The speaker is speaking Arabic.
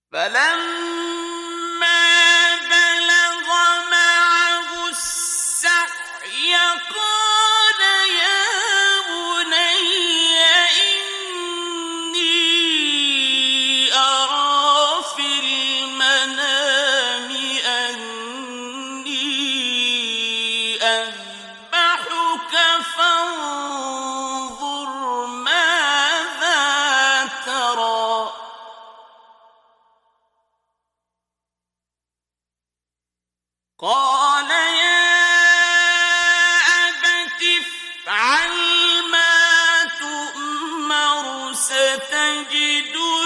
فلما بلغ معه السعي قال يا بني إني أرى في المنام أني أذبحك فانظر ماذا ترى قال يا أبت افعل ما تؤمر ستجدني